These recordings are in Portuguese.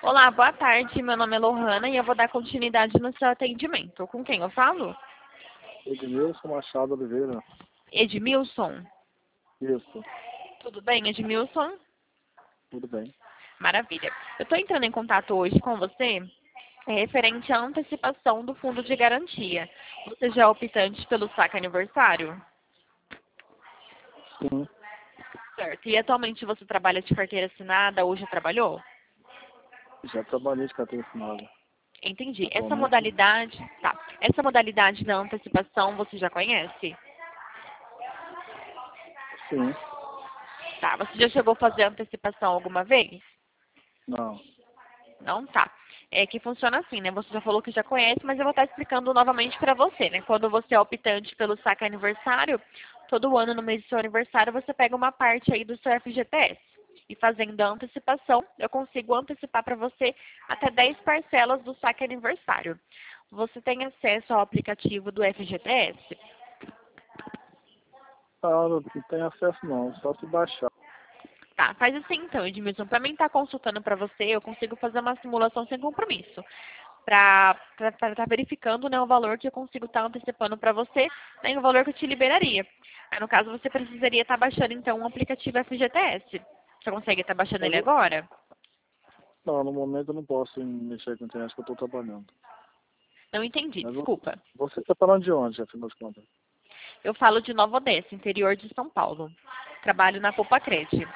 Olá, boa tarde. Meu nome é Lohana e eu vou dar continuidade no seu atendimento. Com quem eu falo? Edmilson Machado Oliveira. Edmilson. Isso, Tudo bem, Edmilson? tudo bem. Maravilha. Eu estou entrando em contato hoje com você referente à antecipação do fundo de garantia. Você já é optante pelo saque aniversário? Sim, Certo. E atualmente você trabalha de carteira assinada ou já trabalhou? já trabalhei de carteira assinada. Entendi. Atualmente, Essa modalidade da antecipação você já conhece? sim, Tá. Você já chegou a fazer antecipação alguma vez? não. Não, tá. É que funciona assim, né? Você já falou que já conhece, mas eu vou estar explicando novamente para você, né? Quando você é optante pelo saque aniversário, todo ano no mês do seu aniversário você pega uma parte aí do seu FGTS. E fazendo a antecipação, eu consigo antecipar para você até 10 parcelas do saque aniversário. Você tem acesso ao aplicativo do FGTS? Ah, não tem acesso não, só se baixar. Tá, faz assim então, Edmilson. Para mim estar consultando para você, eu consigo fazer uma simulação sem compromisso. Para estar verificando, né, o valor que eu consigo estar antecipando para você, né, e o valor que eu te liberaria. Aí, no caso, você precisaria estar baixando, então, um aplicativo FGTS. Você consegue estar baixando Mas ele agora? não, no momento eu não posso mexer com a internet que eu estou trabalhando. Não entendi, Mas desculpa. você está falando de onde, afinal de contas? Eu falo de Nova Odessa, interior de São Paulo. Trabalho na Popacred.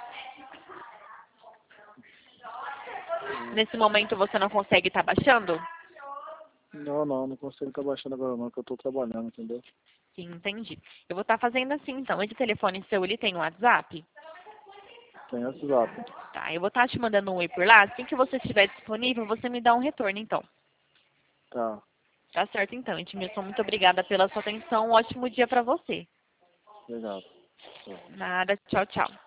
Nesse momento você não consegue estar baixando? Não consigo estar baixando agora não, que eu estou trabalhando, entendeu? Sim, entendi. Eu vou estar fazendo assim, então. Esse telefone seu, ele tem um WhatsApp? Tem WhatsApp. Tá, eu vou estar te mandando um oi por lá. Assim que você estiver disponível, você me dá um retorno, então. Tá, Tá certo, então, Edmilson. Muito obrigada pela sua atenção. Um ótimo dia para você. obrigado. Tchau. Nada. Tchau, tchau.